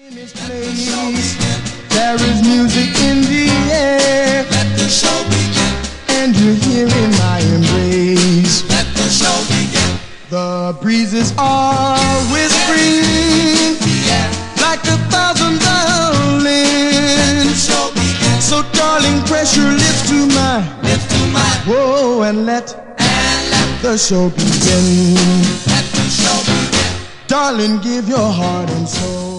In this place, there is music in the air. Let the show begin. And you're here in my embrace. Let the show begin. The breezes are whispering like 1,000 violins. Let the show begin. So darling, press your lips to mine. Lips to mine. Whoa, and let the show begin. Let the show begin. Darling, give your heart and soul.